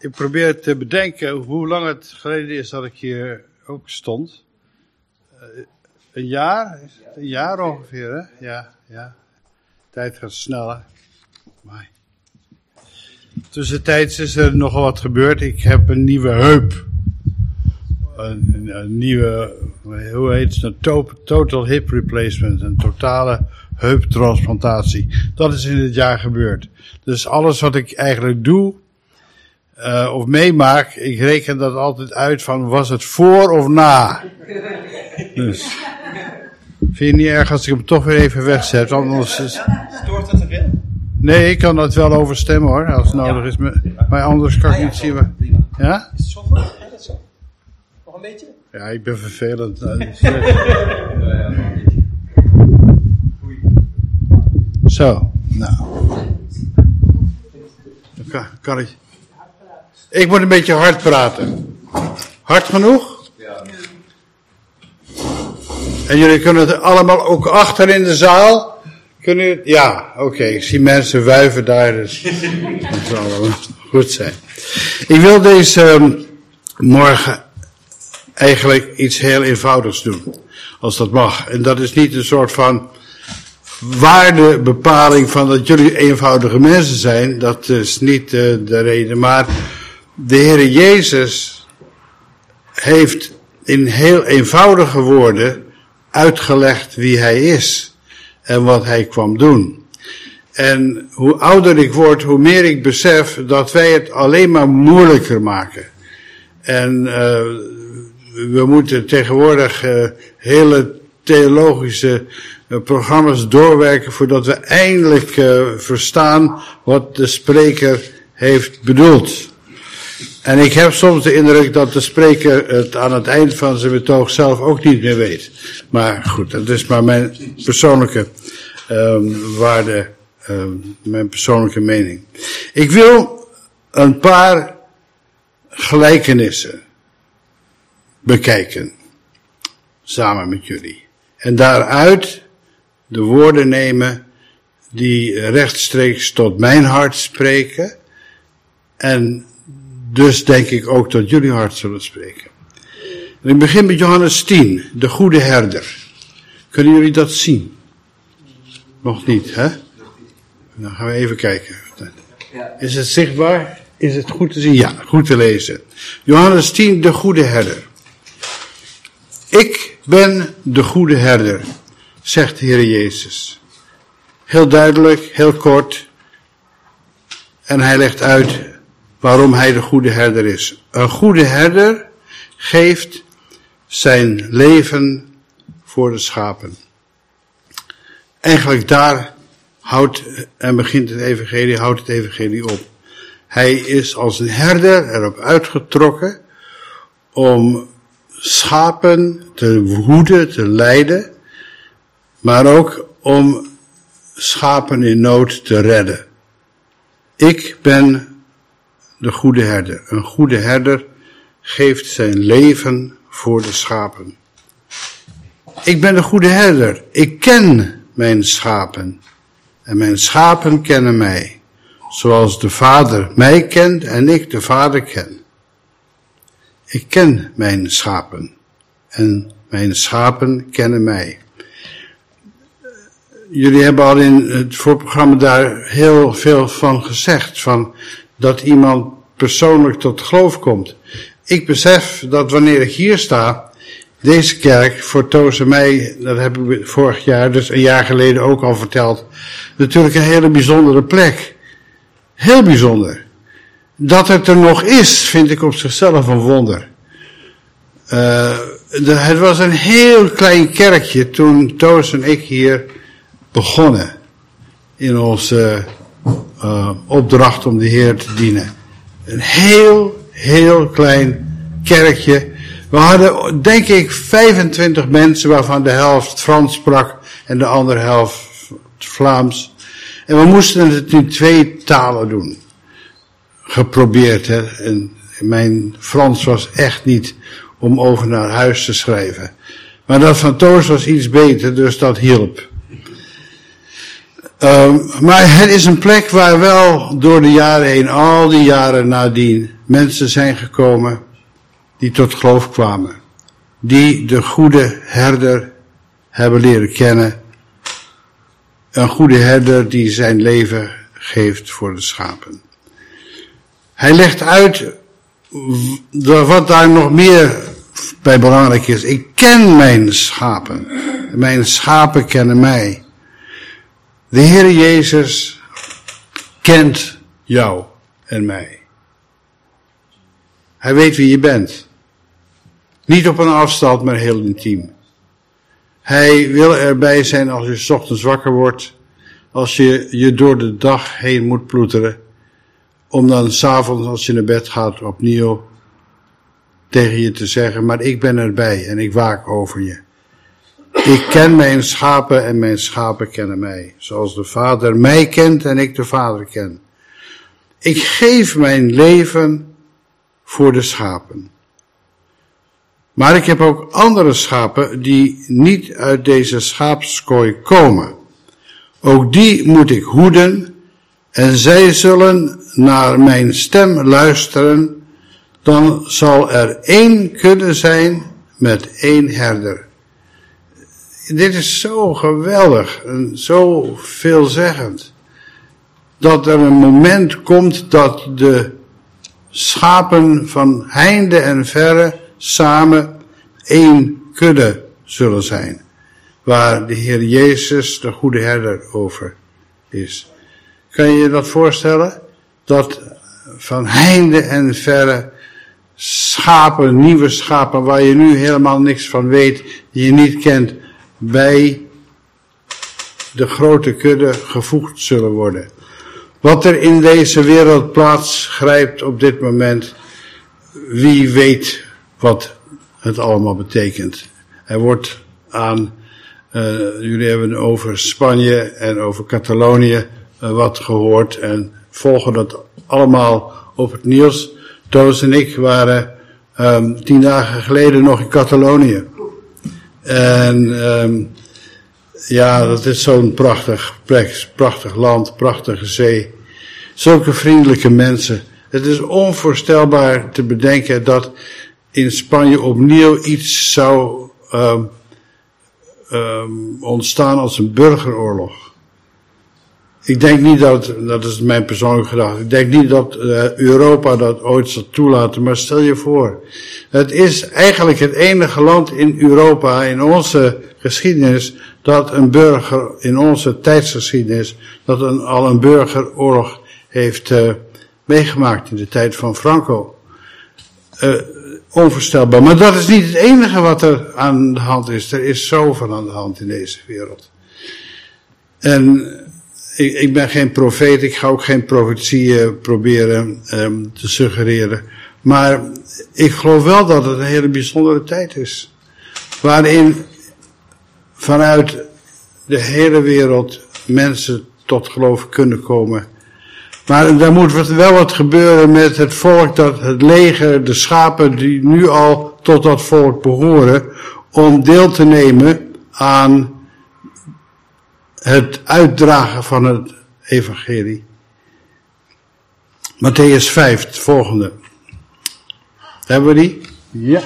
Ik probeer te bedenken hoe lang het geleden is dat ik hier ook stond. Een jaar? Een jaar ongeveer, hè? Ja. Tijd gaat sneller. Maar tussentijds is er nogal wat gebeurd. Ik heb een nieuwe heup. Een nieuwe, hoe heet het? Een total hip replacement. Een totale heuptransplantatie. Dat is in dit jaar gebeurd. Dus alles wat ik eigenlijk doe, of meemaak, ik reken dat altijd uit van, was het voor of na? Dus, vind je niet erg als ik hem toch weer even wegzet? Anders is... Stoort het te veel? Nee, ik kan dat wel overstemmen hoor, als het nodig is. Maar anders kan ik niet zien waar... Ja? Is het zo goed? Ja, dat is zo. Nog een beetje? Ja, ik ben vervelend. Zo, nou. Kan ik... Ik moet een beetje hard praten. Hard genoeg? Ja. En jullie kunnen het allemaal ook achter in de zaal. Kunnen jullie... Ja, oké. Ik zie mensen wuiven daar. Dus dat zal wel goed zijn. Ik wil deze morgen eigenlijk iets heel eenvoudigs doen. Als dat mag. En dat is niet een soort van waardebepaling van dat jullie eenvoudige mensen zijn. Dat is niet de reden. Maar de Heer Jezus heeft in heel eenvoudige woorden uitgelegd wie hij is en wat hij kwam doen. En hoe ouder ik word, hoe meer ik besef dat wij het alleen maar moeilijker maken. En we moeten tegenwoordig hele theologische programma's doorwerken voordat we eindelijk verstaan wat de spreker heeft bedoeld. En ik heb soms de indruk dat de spreker het aan het eind van zijn betoog zelf ook niet meer weet. Maar goed, dat is maar mijn persoonlijke waarde, mijn persoonlijke mening. Ik wil een paar gelijkenissen bekijken, samen met jullie. En daaruit de woorden nemen die rechtstreeks tot mijn hart spreken en dus denk ik ook tot jullie hart zullen spreken. En ik begin met Johannes 10, de goede herder. Kunnen jullie dat zien? Nog niet, hè? Dan gaan we even kijken. Is het zichtbaar? Is het goed te zien? Ja, goed te lezen. Johannes 10, de goede herder. Ik ben de goede herder, zegt de Heer Jezus. Heel duidelijk, heel kort. En hij legt uit waarom hij de goede herder is. Een goede herder geeft zijn leven voor de schapen. Eigenlijk daar houdt het evangelie op. Hij is als een herder erop uitgetrokken om schapen te woeden, te leiden, maar ook om schapen in nood te redden. Ik ben de goede herder. Een goede herder geeft zijn leven voor de schapen. Ik ben de goede herder. Ik ken mijn schapen. En mijn schapen kennen mij. Zoals de Vader mij kent en ik de Vader ken. Ik ken mijn schapen. En mijn schapen kennen mij. Jullie hebben al in het voorprogramma daar heel veel van gezegd. Van dat iemand persoonlijk tot geloof komt. Ik besef dat wanneer ik hier sta, deze kerk voor Toos en mij, dat heb ik vorig jaar, dus een jaar geleden ook al verteld, natuurlijk een hele bijzondere plek. Heel bijzonder. Dat het er nog is, vind ik op zichzelf een wonder. Het was een heel klein kerkje toen Toos en ik hier begonnen. In onze opdracht om de Heer te dienen. Een heel klein kerkje. We hadden, denk ik, 25 mensen, waarvan de helft Frans sprak en de andere helft Vlaams. En we moesten het in 2 talen doen. Geprobeerd, hè. En mijn Frans was echt niet om over naar huis te schrijven. Maar dat van Toos was iets beter, dus dat hielp. Maar het is een plek waar wel door de jaren heen, al die jaren nadien, mensen zijn gekomen die tot geloof kwamen. Die de goede herder hebben leren kennen. Een goede herder die zijn leven geeft voor de schapen. Hij legt uit wat daar nog meer bij belangrijk is. Ik ken mijn schapen. Mijn schapen kennen mij. De Heer Jezus kent jou en mij. Hij weet wie je bent. Niet op een afstand, maar heel intiem. Hij wil erbij zijn als je 's ochtends wakker wordt. Als je je door de dag heen moet ploeteren. Om dan 's avonds als je naar bed gaat opnieuw tegen je te zeggen. Maar ik ben erbij en ik waak over je. Ik ken mijn schapen en mijn schapen kennen mij. Zoals de Vader mij kent en ik de Vader ken. Ik geef mijn leven voor de schapen. Maar ik heb ook andere schapen die niet uit deze schaapskooi komen. Ook die moet ik hoeden en zij zullen naar mijn stem luisteren. Dan zal er 1 kudde zijn met 1 herder. Dit is zo geweldig en zo veelzeggend. Dat er een moment komt dat de schapen van heinde en verre samen 1 kudde zullen zijn. Waar de Heer Jezus de goede herder over is. Kan je je dat voorstellen? Dat van heinde en verre schapen, nieuwe schapen, waar je nu helemaal niks van weet, die je niet kent, bij de grote kudde gevoegd zullen worden. Wat er in deze wereld plaats grijpt op dit moment, wie weet wat het allemaal betekent. Er wordt aan, jullie hebben over Spanje en over Catalonië wat gehoord en volgen dat allemaal op het nieuws. Toos en ik waren 10 dagen geleden nog in Catalonië. En ja, dat is zo'n prachtig plek, prachtig land, prachtige zee. Zulke vriendelijke mensen. Het is onvoorstelbaar te bedenken dat in Spanje opnieuw iets zou ontstaan als een burgeroorlog. Ik denk niet dat is mijn persoonlijke gedachte, ik denk niet dat Europa dat ooit zal toelaten, maar stel je voor. Het is eigenlijk het enige land in Europa, in onze geschiedenis, dat een burger, in onze tijdsgeschiedenis, dat al een burgeroorlog heeft meegemaakt in de tijd van Franco. Onvoorstelbaar. Maar dat is niet het enige wat er aan de hand is. Er is zoveel aan de hand in deze wereld. En ik ben geen profeet, ik ga ook geen profetie proberen te suggereren. Maar ik geloof wel dat het een hele bijzondere tijd is. Waarin vanuit de hele wereld mensen tot geloof kunnen komen. Maar daar moet wel wat gebeuren met het volk, dat het leger, de schapen die nu al tot dat volk behoren, om deel te nemen aan het uitdragen van het evangelie. Mattheüs 5, het volgende. Hebben we die? Ja.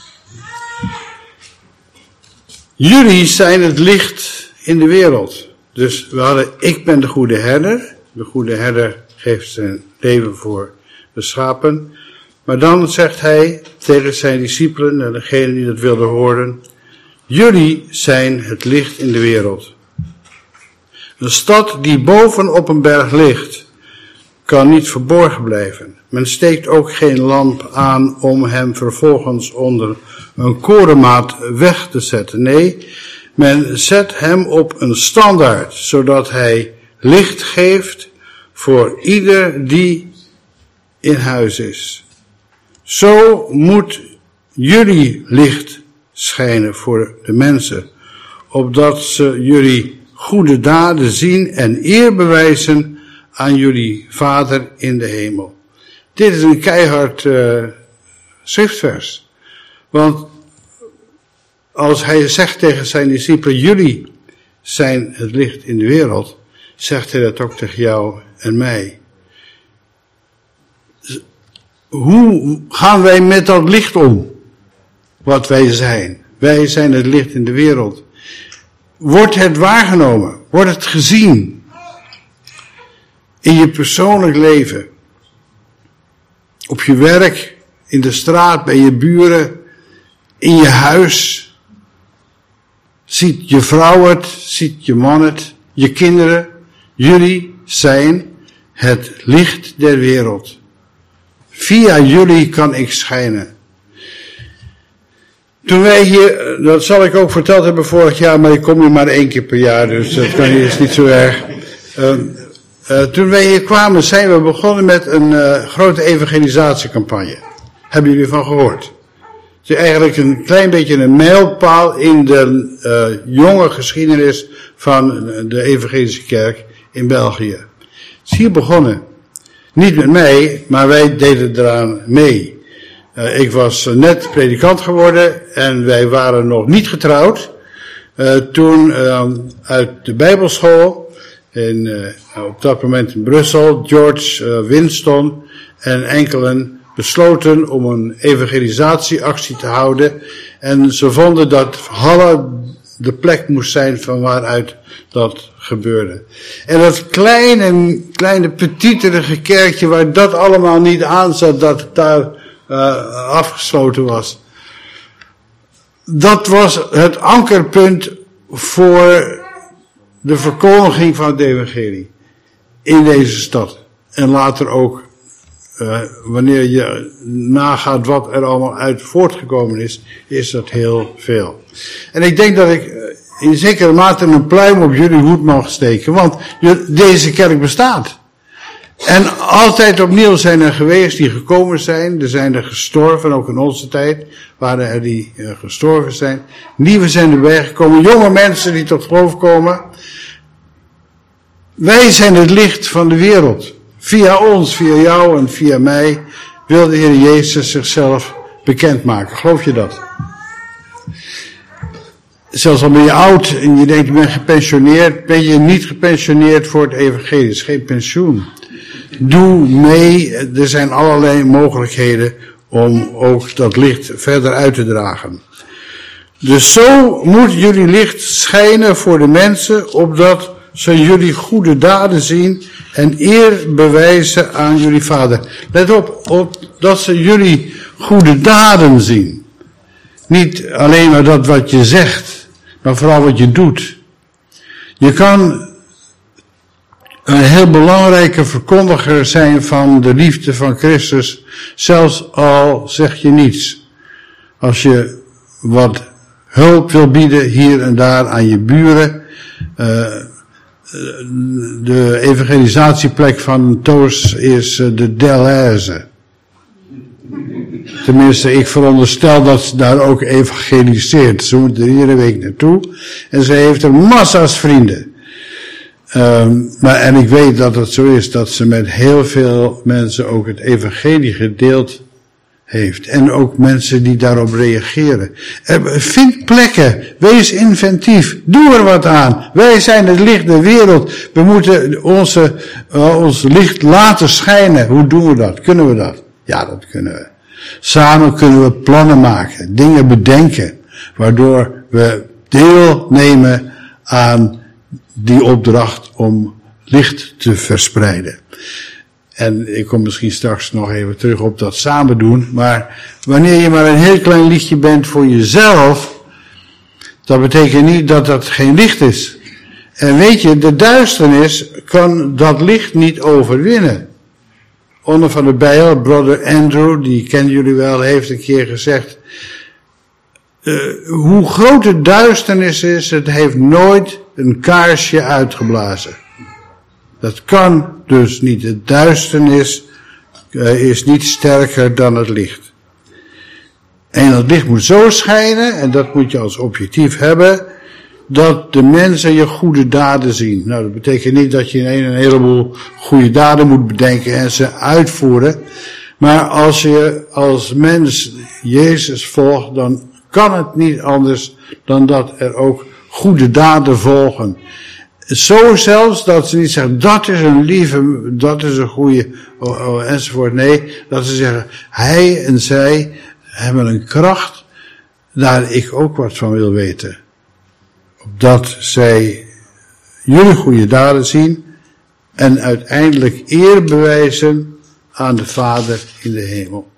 Jullie zijn het licht in de wereld. Dus we hadden, ik ben de goede herder. De goede herder geeft zijn leven voor de schapen. Maar dan zegt hij tegen zijn discipelen en degenen die dat wilden horen: jullie zijn het licht in de wereld. Een stad die boven op een berg ligt, kan niet verborgen blijven. Men steekt ook geen lamp aan om hem vervolgens onder een korenmaat weg te zetten. Nee, men zet hem op een standaard, zodat hij licht geeft voor ieder die in huis is. Zo moet jullie licht schijnen voor de mensen, opdat ze jullie goede daden zien en eer bewijzen aan jullie Vader in de hemel. Dit is een keihard schriftvers. Want als hij zegt tegen zijn discipelen, jullie zijn het licht in de wereld, zegt hij dat ook tegen jou en mij. hoe gaan wij met dat licht om? Wat wij zijn. Wij zijn het licht in de wereld. Wordt het waargenomen? Wordt het gezien? In je persoonlijk leven. Op je werk, in de straat, bij je buren, in je huis. Ziet je vrouw het, ziet je man het, je kinderen. Jullie zijn het licht der wereld. Via jullie kan ik schijnen. Toen wij hier, dat zal ik ook verteld hebben vorig jaar, maar ik kom hier maar 1 keer per jaar, dus dat is niet zo erg. Toen wij hier kwamen zijn we begonnen met een grote evangelisatiecampagne. Hebben jullie van gehoord? Het is eigenlijk een klein beetje een mijlpaal in de jonge geschiedenis van de evangelische kerk in België. Het is hier begonnen. Niet met mij, maar wij deden eraan mee. Ik was net predikant geworden en wij waren nog niet getrouwd. Toen uit de Bijbelschool, op dat moment in Brussel, George, Winston en enkelen besloten om een evangelisatieactie te houden. En ze vonden dat Halle de plek moest zijn van waaruit dat gebeurde. En dat kleine petiterige kerkje waar dat allemaal niet aan zat, dat het daar afgesloten was. Dat was het ankerpunt voor de verkondiging van het evangelie in deze stad. En later ook, wanneer je nagaat wat er allemaal uit voortgekomen is dat heel veel. En ik denk dat ik in zekere mate een pluim op jullie hoed mag steken, want deze kerk bestaat. En altijd opnieuw zijn er geweest die gekomen zijn. Er zijn er gestorven, ook in onze tijd waren er die gestorven zijn. Nieuwe zijn erbij gekomen, jonge mensen die tot geloof komen. Wij zijn het licht van de wereld. Via ons, via jou en via mij wil de Heer Jezus zichzelf bekendmaken. Geloof je dat? Zelfs al ben je oud en je denkt, ik ben gepensioneerd, ben je niet gepensioneerd voor het evangelie. Het is geen pensioen. Doe mee, er zijn allerlei mogelijkheden om ook dat licht verder uit te dragen. Dus zo moet jullie licht schijnen voor de mensen, opdat ze jullie goede daden zien en eer bewijzen aan jullie Vader. Let op dat ze jullie goede daden zien. Niet alleen maar dat wat je zegt, maar vooral wat je doet. Je kan een heel belangrijke verkondiger zijn van de liefde van Christus, zelfs al zeg je niets. Als je wat hulp wil bieden hier en daar aan je buren, de evangelisatieplek van Toos is de Delhaize. Tenminste, ik veronderstel dat ze daar ook evangeliseert. Ze moet er iedere week naartoe en ze heeft er massa's vrienden. En ik weet dat het zo is, dat ze met heel veel mensen ook het evangelie gedeeld heeft. En ook mensen die daarop reageren. Vind plekken, wees inventief, doe er wat aan. Wij zijn het licht der wereld. We moeten ons licht laten schijnen. Hoe doen we dat? Kunnen we dat? Ja, dat kunnen we. Samen kunnen we plannen maken, dingen bedenken, waardoor we deelnemen aan die opdracht om licht te verspreiden. En ik kom misschien straks nog even terug op dat samen doen, maar wanneer je maar een heel klein lichtje bent voor jezelf, dat betekent niet dat dat geen licht is. En weet je, de duisternis kan dat licht niet overwinnen. Onder van de Bijl, brother Andrew, die kennen jullie wel, heeft een keer gezegd, hoe groot de duisternis is, het heeft nooit een kaarsje uitgeblazen. Dat kan dus niet. De duisternis is niet sterker dan het licht. En het licht moet zo schijnen, en dat moet je als objectief hebben, dat de mensen je goede daden zien. Nou, dat betekent niet dat je een heleboel goede daden moet bedenken en ze uitvoeren. Maar als je als mens Jezus volgt, dan kan het niet anders dan dat er ook goede daden volgen. Zo zelfs dat ze niet zeggen, dat is een lieve, dat is een goede, enzovoort. Nee, dat ze zeggen, hij en zij hebben een kracht, daar ik ook wat van wil weten. Opdat zij jullie goede daden zien en uiteindelijk eer bewijzen aan de Vader in de hemel.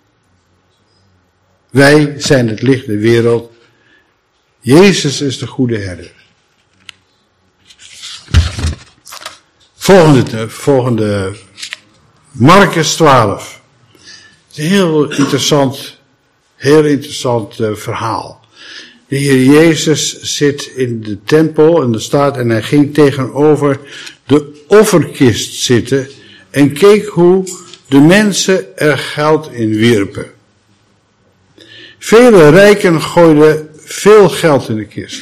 Wij zijn het licht der wereld. Jezus is de goede herder. Volgende. Markus 12. Het is een heel interessant verhaal. De Heer Jezus zit in de tempel en er staat en hij ging tegenover de offerkist zitten en keek hoe de mensen er geld in wierpen. Vele rijken gooiden veel geld in de kist.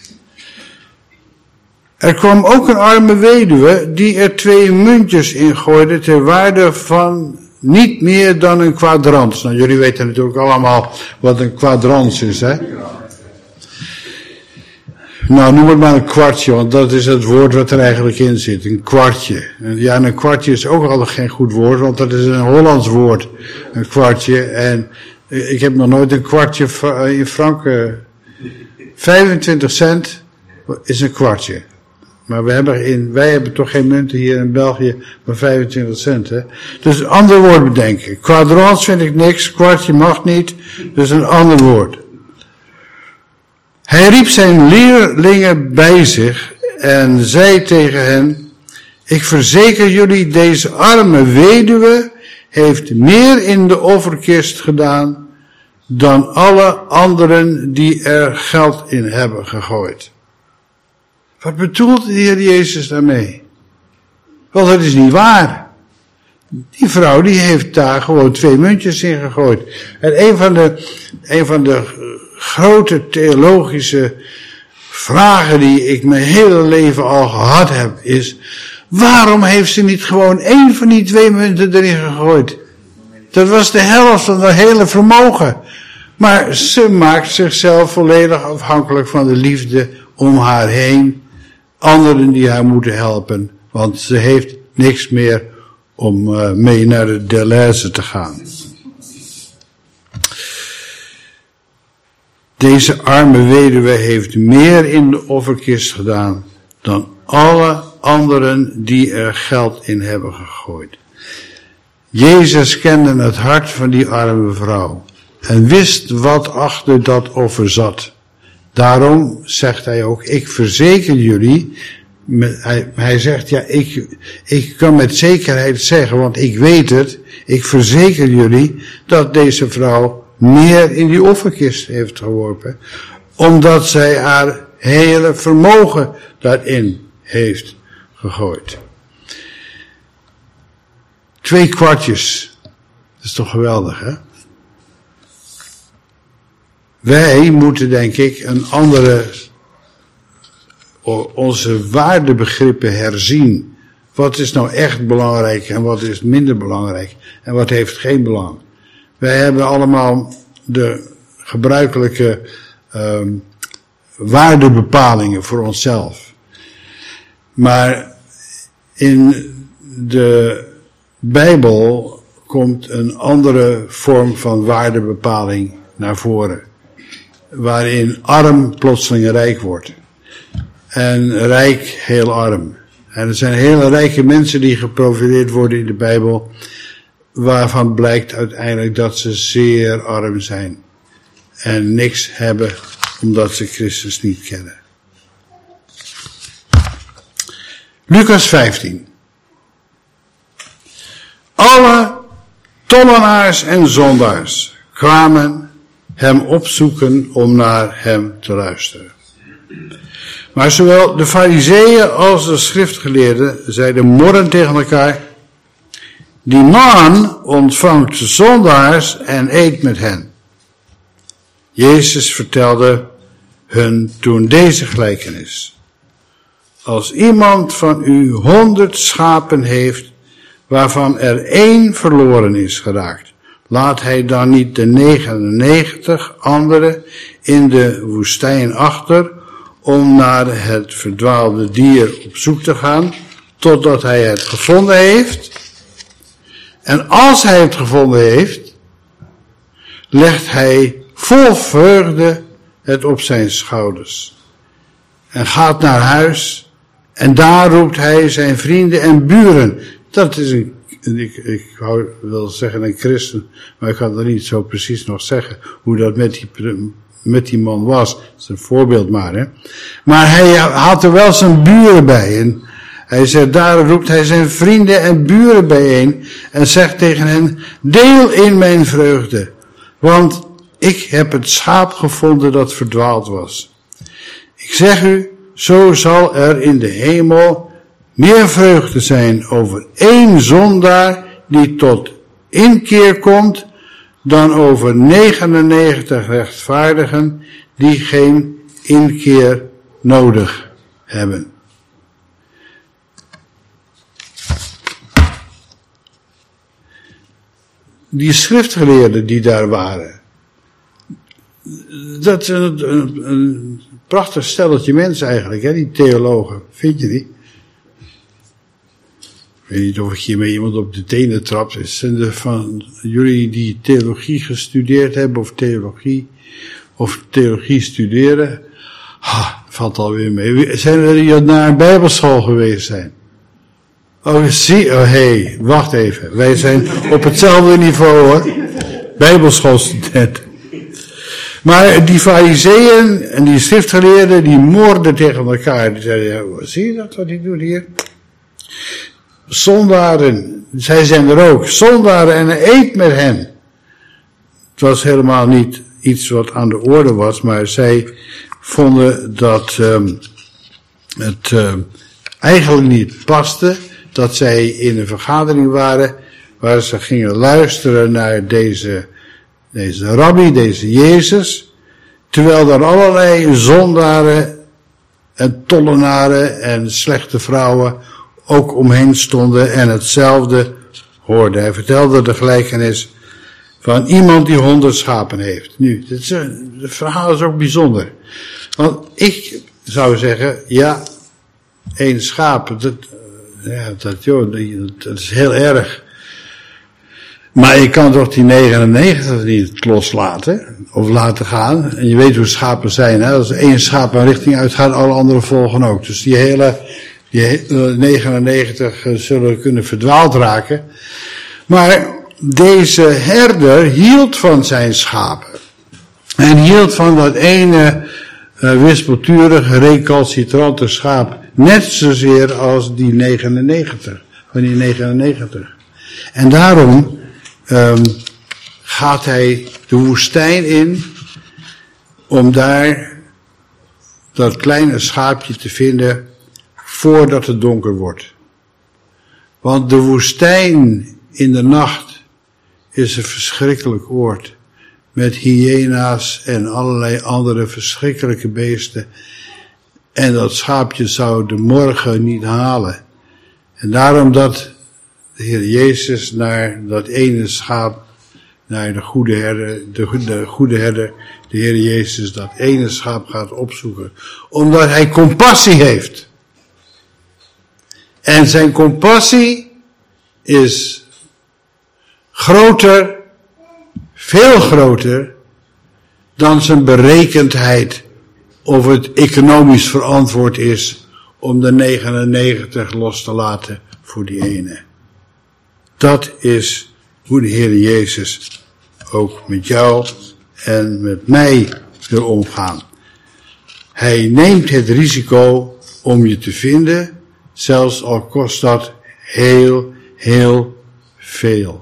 Er kwam ook een arme weduwe die er 2 muntjes in gooide ter waarde van niet meer dan een kwadrans. Nou, jullie weten natuurlijk allemaal wat een kwadrans is, hè? Nou, noem het maar een kwartje, want dat is het woord wat er eigenlijk in zit. Een kwartje. Ja, en een kwartje is ook al geen goed woord, want dat is een Hollands woord. Een kwartje. En ik heb nog nooit een kwartje in franken. 25 cent is een kwartje. Maar wij hebben toch geen munten hier in België van 25 cent, hè. Dus een ander woord bedenken. Kwadrans vind ik niks, kwartje mag niet, dus een ander woord. Hij riep zijn leerlingen bij zich en zei tegen hen, ik verzeker jullie, deze arme weduwe heeft meer in de offerkist gedaan dan alle anderen die er geld in hebben gegooid. Wat bedoelt de Heer Jezus daarmee? Wel, dat is niet waar. Die vrouw die heeft daar gewoon 2 muntjes in gegooid. En een van de grote theologische vragen die ik mijn hele leven al gehad heb is, waarom heeft ze niet gewoon 1 van die 2 munten erin gegooid? Dat was de helft van haar hele vermogen. Maar ze maakt zichzelf volledig afhankelijk van de liefde om haar heen. Anderen die haar moeten helpen. Want ze heeft niks meer om mee naar de Deleuze te gaan. Deze arme weduwe heeft meer in de offerkist gedaan dan alle anderen die er geld in hebben gegooid. Jezus kende het hart van die arme vrouw en wist wat achter dat offer zat. Daarom zegt hij ook, ik verzeker jullie, hij zegt, ja, ik kan met zekerheid zeggen, want ik weet het, ik verzeker jullie dat deze vrouw meer in die offerkist heeft geworpen, omdat zij haar hele vermogen daarin heeft gegooid. 2 kwartjes, dat is toch geweldig, hè? Wij moeten, denk ik, onze waardebegrippen herzien. Wat is nou echt belangrijk en wat is minder belangrijk en wat heeft geen belang. Wij hebben allemaal de gebruikelijke waardebepalingen voor onszelf. Maar in de Bijbel komt een andere vorm van waardebepaling naar voren. Waarin arm plotseling rijk wordt. En rijk heel arm. En er zijn hele rijke mensen die geprofileerd worden in de Bijbel, waarvan blijkt uiteindelijk dat ze zeer arm zijn. En niks hebben omdat ze Christus niet kennen. Lucas 15. Alle tollenaars en zondaars kwamen hem opzoeken om naar hem te luisteren. Maar zowel de farizeeën als de schriftgeleerden zeiden morrend tegen elkaar, die man ontvangt zondaars en eet met hen. Jezus vertelde hun toen deze gelijkenis. Als iemand van u 100 schapen heeft, waarvan er 1 verloren is geraakt, laat hij dan niet de 99 andere in de woestijn achter, om naar het verdwaalde dier op zoek te gaan, totdat hij het gevonden heeft. En als hij het gevonden heeft, legt hij vol vreugde het op zijn schouders. En gaat naar huis, en daar roept hij zijn vrienden en buren. Dat is ik wil zeggen een christen, maar ik kan er niet zo precies nog zeggen hoe dat met die man was. Dat is een voorbeeld maar, hè. Maar hij had er wel zijn buren bij. En hij zegt, daar roept hij zijn vrienden en buren bijeen en zegt tegen hen, deel in mijn vreugde, want ik heb het schaap gevonden dat verdwaald was. Ik zeg u, zo zal er in de hemel meer vreugde zijn over 1 zondaar die tot inkeer komt, dan over 99 rechtvaardigen die geen inkeer nodig hebben. Die schriftgeleerden die daar waren, dat is een prachtig stelletje mensen eigenlijk, hè, die theologen. Vind je die? Ik weet niet of ik hiermee iemand op de tenen trap. Zijn er van jullie die theologie gestudeerd hebben of theologie studeren? Valt alweer mee. Zijn er die naar een bijbelschool geweest zijn? Wacht even. Wij zijn op hetzelfde niveau hoor. Bijbelschoolstudenten. Maar die farizeeën en die schriftgeleerden, die moorden tegen elkaar. Die zeiden, ja, zie je dat wat die doen hier? Zondaren, zij zijn er ook. Zondaren en eet met hen. Het was helemaal niet iets wat aan de orde was, maar zij vonden dat het eigenlijk niet paste dat zij in een vergadering waren waar ze gingen luisteren naar deze rabbi, deze Jezus, terwijl er allerlei zondaren en tollenaren en slechte vrouwen ook omheen stonden en hetzelfde hoorden. Hij vertelde de gelijkenis van iemand die 100 schapen heeft. Nu, het verhaal is ook bijzonder. Want ik zou zeggen, ja, 1 schaap, dat is heel erg. Maar je kan toch die 99 niet loslaten, of laten gaan. En je weet hoe schapen zijn, hè. Als 1 schaap een richting uitgaat, alle anderen volgen ook. Dus die 99 zullen kunnen verdwaald raken. Maar deze herder hield van zijn schapen. En hield van dat ene wispelturige, recalcitrante schaap. Net zozeer als die 99. Van die 99. En daarom gaat hij de woestijn in om daar dat kleine schaapje te vinden voordat het donker wordt. Want de woestijn in de nacht is een verschrikkelijk oord. Met hyena's en allerlei andere verschrikkelijke beesten. En dat schaapje zou de morgen niet halen. En daarom dat de Heer Jezus naar dat ene schaap, naar de goede herder, de Heer Jezus dat ene schaap gaat opzoeken. Omdat hij compassie heeft. En zijn compassie is groter, veel groter, dan zijn berekendheid of het economisch verantwoord is om de 99 los te laten voor die ene. Dat is hoe de Heer Jezus ook met jou en met mij wil omgaan. Hij neemt het risico om je te vinden, zelfs al kost dat heel, heel veel.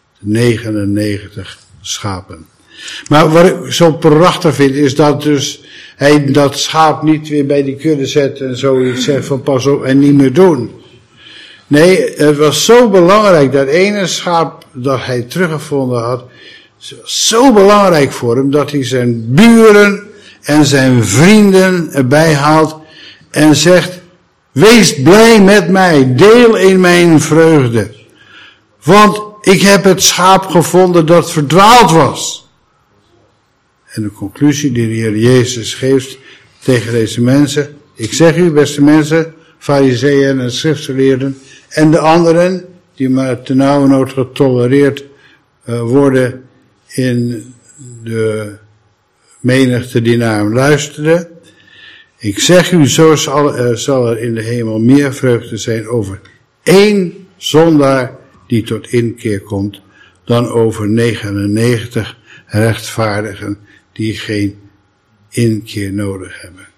99 schapen. Maar wat ik zo prachtig vind, is dat dus hij dat schaap niet weer bij die kudde zet en zoiets zegt van pas op en niet meer doen. Nee, het was zo belangrijk, dat ene schaap dat hij teruggevonden had, zo belangrijk voor hem, dat hij zijn buren en zijn vrienden erbij haalt en zegt, wees blij met mij, deel in mijn vreugde. Want ik heb het schaap gevonden dat verdwaald was. En de conclusie die de Heer Jezus geeft, tegen deze mensen: ik zeg u, beste mensen, farizeeën en schriftgeleerden, en de anderen die maar ternauwernood getolereerd worden in de menigte die naar hem luisterde. Ik zeg u, zo zal er in de hemel meer vreugde zijn over 1 zondaar die tot inkeer komt, dan over 99 rechtvaardigen die geen inkeer nodig hebben.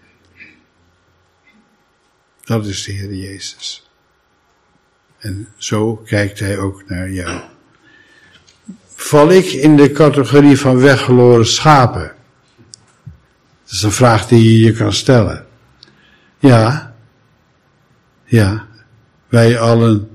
Dat is de Heer Jezus. En zo kijkt hij ook naar jou. Val ik in de categorie van weggeloren schapen? Dat is een vraag die je je kan stellen. Ja, wij allen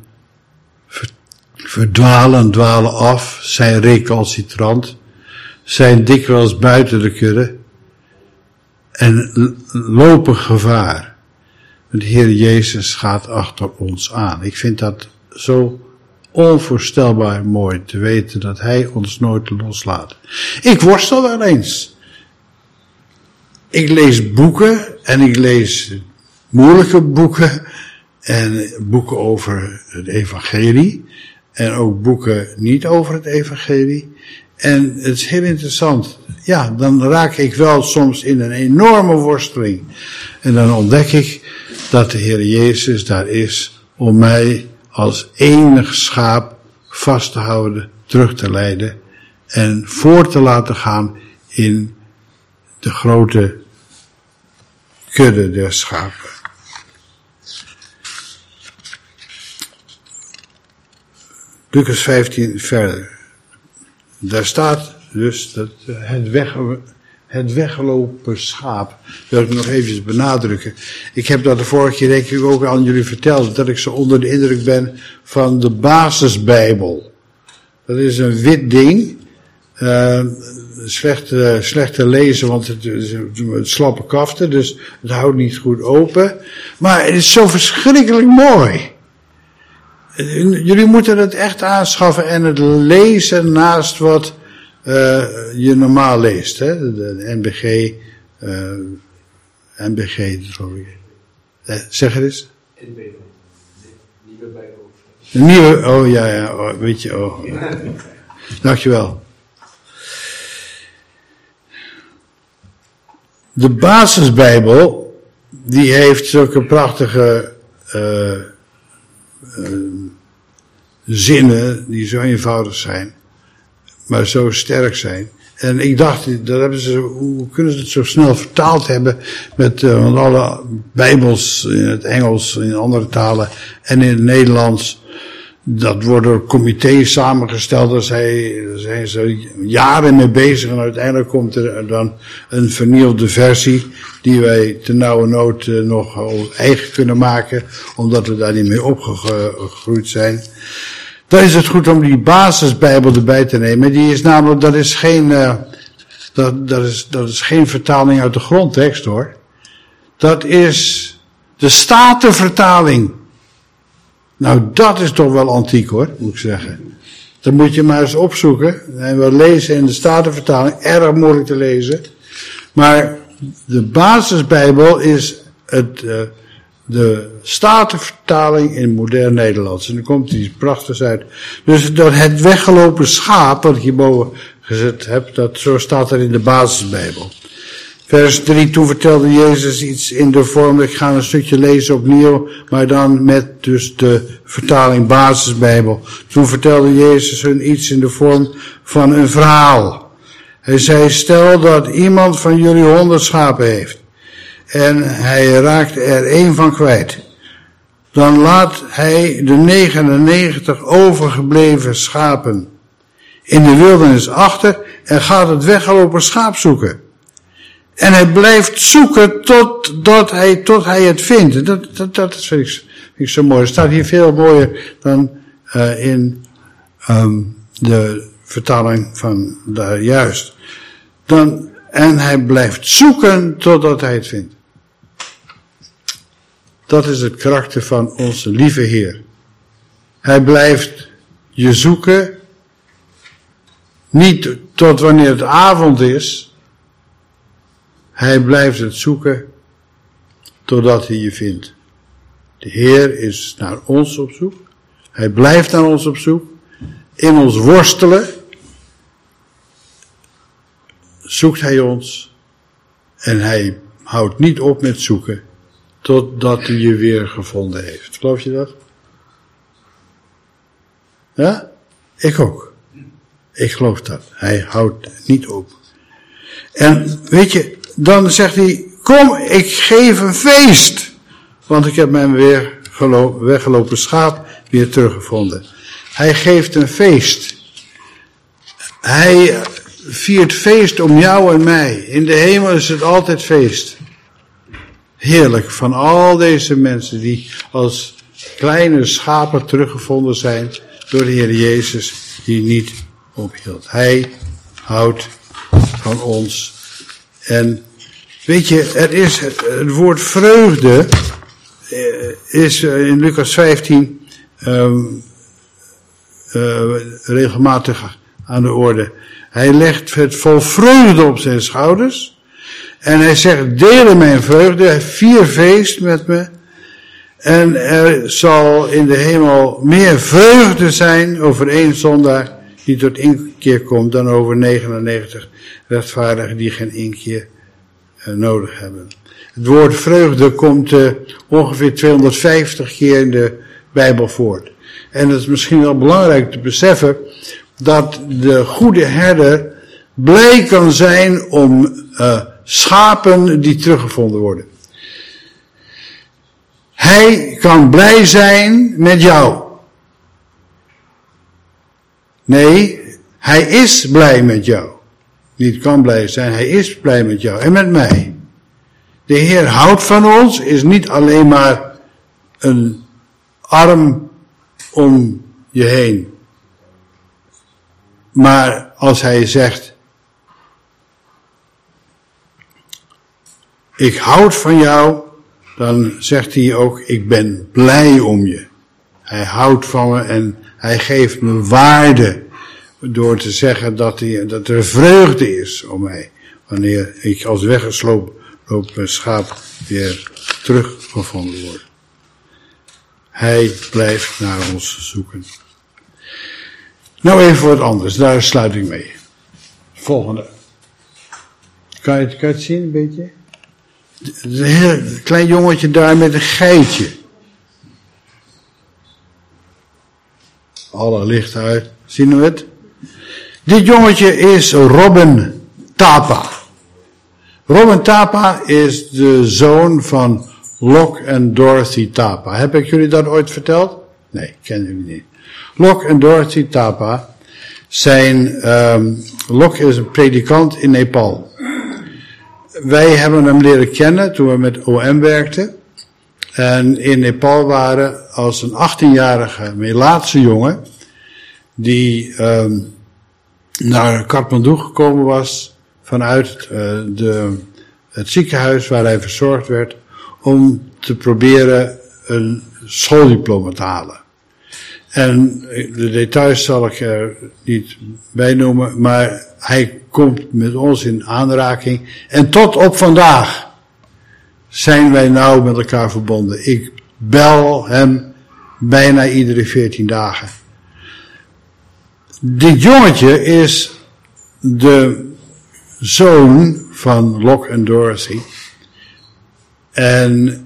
dwalen af, zijn recalcitrant, zijn dikwijls buiten de kudde en lopen gevaar. De Heer Jezus gaat achter ons aan. Ik vind dat zo onvoorstelbaar mooi te weten dat Hij ons nooit loslaat. Ik worstel wel eens. Ik lees boeken en ik lees moeilijke boeken en boeken over het evangelie en ook boeken niet over het evangelie. En het is heel interessant. Ja, dan raak ik wel soms in een enorme worsteling. En dan ontdek ik dat de Heer Jezus daar is om mij als enig schaap vast te houden, terug te leiden en voor te laten gaan in de grote kudde der schapen. Lucas 15 verder. Daar staat dus dat het weggelopen schaap. Dat wil ik nog eventjes benadrukken. Ik heb dat de vorige keer denk ik ook aan jullie verteld, dat ik zo onder de indruk ben van de basisbijbel. Dat is een wit ding. Slecht te lezen, want het slappe kaften, dus het houdt niet goed open. Maar het is zo verschrikkelijk mooi. Jullie moeten het echt aanschaffen en het lezen naast wat je normaal leest. Hè? De NBG, geloof ik. Zeg het eens. Nieuwe Bijbel. Nieuwe, oh ja, oh, weet je, oh. Dankjewel. De basisbijbel, die heeft zulke prachtige zinnen die zo eenvoudig zijn, maar zo sterk zijn. En ik dacht, hoe kunnen ze het zo snel vertaald hebben met want alle bijbels in het Engels, in andere talen en in het Nederlands, dat wordt door comité's samengesteld, daar zijn ze jaren mee bezig en uiteindelijk komt er dan een vernieuwde versie die wij ternauwernood nog eigen kunnen maken, omdat we daar niet mee opgegroeid zijn. Dan is het goed om die basisbijbel erbij te nemen. Die is namelijk, dat is geen vertaling uit de grondtekst hoor. Dat is de Statenvertaling. Nou, dat is toch wel antiek hoor, moet ik zeggen. Dat moet je maar eens opzoeken. En we lezen in de Statenvertaling, erg moeilijk te lezen. Maar de basisbijbel is de Statenvertaling in modern Nederlands. En dan komt die prachtig uit. Dus dat het weggelopen schaap, wat ik hierboven gezet heb, zo staat er in de basisbijbel. Vers 3, toen vertelde Jezus iets in de vorm, ik ga een stukje lezen opnieuw, maar dan met dus de vertaling basisbijbel. Toen vertelde Jezus hun iets in de vorm van een verhaal. Hij zei, stel dat iemand van jullie 100 schapen heeft en hij raakt er 1 van kwijt. Dan laat hij de 99 overgebleven schapen in de wildernis achter en gaat het weggelopen schaap zoeken. En hij blijft zoeken tot hij het vindt. Dat vind ik zo mooi. Het staat hier veel mooier dan in de vertaling van daar juist. En hij blijft zoeken totdat hij het vindt. Dat is het karakter van onze lieve Heer. Hij blijft je zoeken. Niet tot wanneer het avond is. Hij blijft het zoeken totdat hij je vindt. De Heer is naar ons op zoek. Hij blijft naar ons op zoek. In ons worstelen zoekt hij ons. En hij houdt niet op met zoeken totdat hij je weer gevonden heeft. Geloof je dat? Ja? Ik ook. Ik geloof dat. Hij houdt niet op. En weet je, dan zegt hij, kom, ik geef een feest. Want ik heb mijn weggelopen schaap weer teruggevonden. Hij geeft een feest. Hij viert feest om jou en mij. In de hemel is het altijd feest. Heerlijk, van al deze mensen die als kleine schapen teruggevonden zijn door de Heer Jezus, die niet ophield. Hij houdt van ons. En weet je, er is het woord vreugde is in Lucas 15 regelmatig aan de orde. Hij legt het vol vreugde op zijn schouders. En hij zegt, deel in mijn vreugde, vier feest met me. En er zal in de hemel meer vreugde zijn over één zondaar die tot inkeer komt, dan over 99 rechtvaardigen die geen inkeer nodig hebben. Het woord vreugde komt ongeveer 250 keer in de Bijbel voor. En het is misschien wel belangrijk te beseffen dat de goede herder blij kan zijn om schapen die teruggevonden worden. Hij kan blij zijn met jou. Nee, hij is blij met jou. Niet kan blij zijn, hij is blij met jou en met mij. De Heer houdt van ons, is niet alleen maar een arm om je heen. Maar als hij zegt, ik houd van jou, dan zegt hij ook, ik ben blij om je. Hij houdt van me en hij geeft me waarde door te zeggen dat er vreugde is om mij. Wanneer ik als weggeslopen schaap weer teruggevonden word. Hij blijft naar ons zoeken. Nou even wat anders, daar sluit ik mee. Volgende. Kan je het zien een beetje? Een heel klein jongetje daar met een geitje. Alle licht uit. Zien we het? Dit jongetje is Robin Tapa. Robin Tapa is de zoon van Locke en Dorothy Tapa. Heb ik jullie dat ooit verteld? Nee, kennen jullie niet. Locke en Dorothy Tapa zijn... Locke is een predikant in Nepal. Wij hebben hem leren kennen toen we met OM werkten. En in Nepal waren als een 18-jarige Melaatse jongen, die naar Kathmandu gekomen was vanuit het ziekenhuis waar hij verzorgd werd, om te proberen een schooldiploma te halen. En de details zal ik er niet bij noemen, maar hij komt met ons in aanraking. En tot op vandaag zijn wij nauw met elkaar verbonden. Ik bel hem bijna iedere 14 dagen. Dit jongetje is de zoon van Locke en Dorothy. En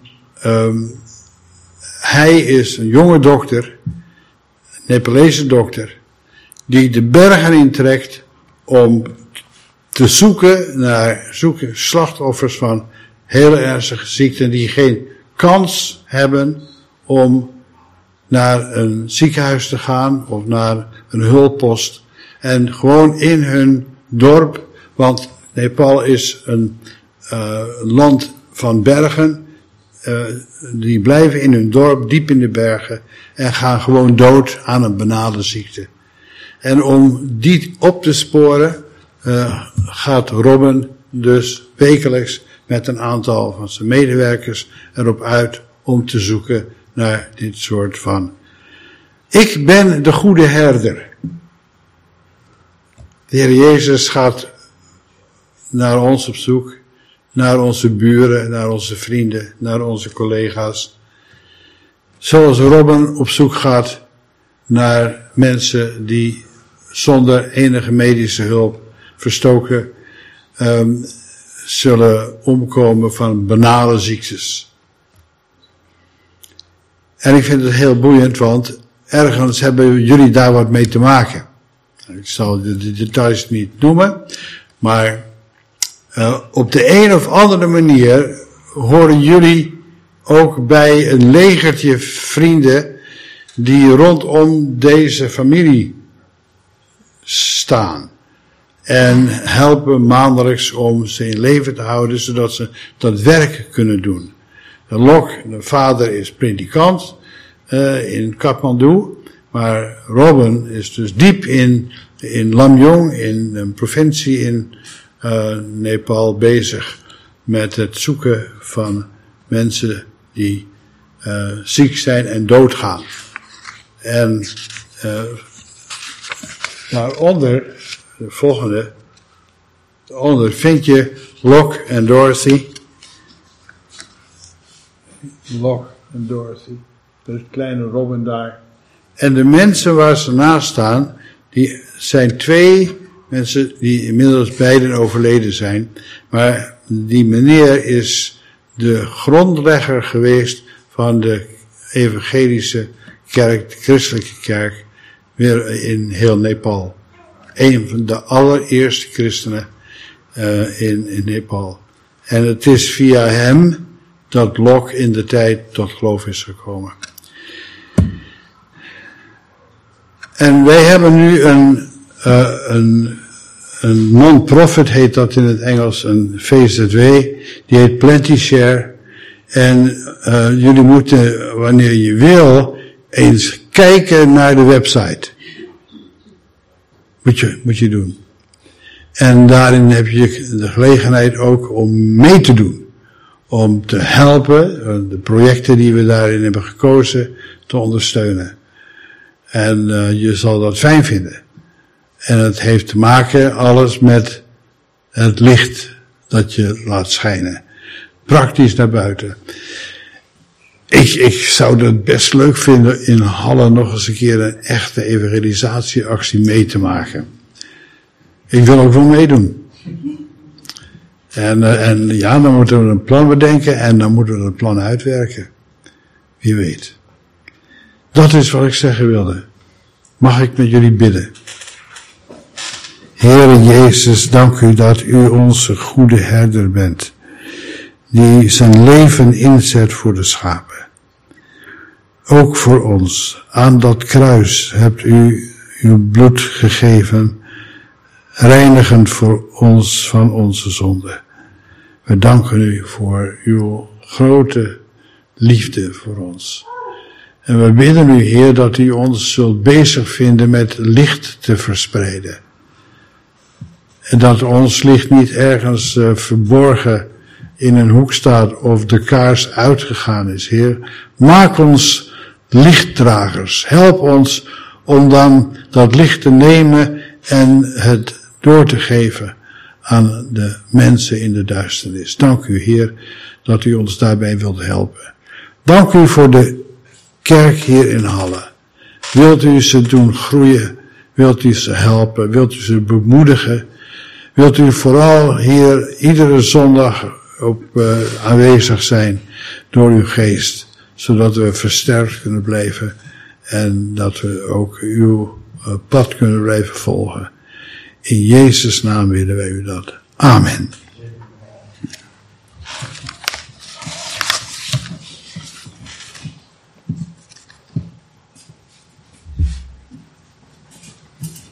hij is een jonge dokter, een Nepalese dokter, die de bergen intrekt om te zoeken naar slachtoffers van hele ernstige ziekten die geen kans hebben om naar een ziekenhuis te gaan of naar een hulppost. En gewoon in hun dorp, want Nepal is een land van bergen, die blijven in hun dorp diep in de bergen en gaan gewoon dood aan een banale ziekte. En om die op te sporen gaat Robin dus wekelijks met een aantal van zijn medewerkers erop uit om te zoeken naar dit soort van... Ik ben de goede herder. De Heer Jezus gaat naar ons op zoek. naar onze buren, naar onze vrienden, naar onze collega's. Zoals Robin op zoek gaat naar mensen die zonder enige medische hulp verstoken zullen omkomen van banale ziektes. En ik vind het heel boeiend, want ergens hebben jullie daar wat mee te maken. Ik zal de details niet noemen, maar op de een of andere manier horen jullie ook bij een legertje vrienden die rondom deze familie staan. En helpen maandelijks om ze in leven te houden, zodat ze dat werk kunnen doen. Lok, de vader, is predikant in Kathmandu, maar Robin is dus diep in Lamjong, in een provincie in Nepal, bezig met het zoeken van mensen die ziek zijn en doodgaan. En daaronder, de volgende, daaronder vind je Lok en Dorothy. Lok en Dorothy, dat is kleine Robin daar. En de mensen waar ze naast staan, die zijn 2 mensen die inmiddels beiden overleden zijn. Maar die meneer is de grondlegger geweest van de evangelische kerk, de christelijke kerk, weer in heel Nepal. Een van de allereerste christenen in Nepal. En het is via hem dat Lok in de tijd tot geloof is gekomen. En wij hebben nu een non-profit, heet dat in het Engels, een VZW, die heet Plentyshare. En jullie moeten, wanneer je wil, eens kijken naar de website. Moet je doen. En daarin heb je de gelegenheid ook om mee te doen. Om te helpen, de projecten die we daarin hebben gekozen, te ondersteunen. En je zal dat fijn vinden. En het heeft te maken alles met het licht dat je laat schijnen. Praktisch naar buiten. Ik zou het best leuk vinden in Halle nog eens een keer een echte evangelisatieactie mee te maken. Ik wil ook wel meedoen. En ja, dan moeten we een plan bedenken en dan moeten we het plan uitwerken. Wie weet. Dat is wat ik zeggen wilde. Mag ik met jullie bidden? Heere Jezus, dank u dat u onze goede herder bent. Die zijn leven inzet voor de schapen. Ook voor ons. Aan dat kruis hebt u uw bloed gegeven. Reinigend voor ons van onze zonden. We danken u voor uw grote liefde voor ons. En we bidden u, Heer, dat u ons zult bezig vinden met licht te verspreiden. En dat ons licht niet ergens verborgen in een hoek staat of de kaars uitgegaan is, Heer. Maak ons lichtdragers. Help ons om dan dat licht te nemen en het door te geven aan de mensen in de duisternis. Dank u, Heer, dat u ons daarbij wilt helpen. Dank u voor de kerk hier in Halle. Wilt u ze doen groeien? Wilt u ze helpen? Wilt u ze bemoedigen? Wilt u vooral hier iedere zondag aanwezig zijn door uw geest, zodat we versterkt kunnen blijven en dat we ook uw pad kunnen blijven volgen. In Jezus' naam willen wij u dat. Amen.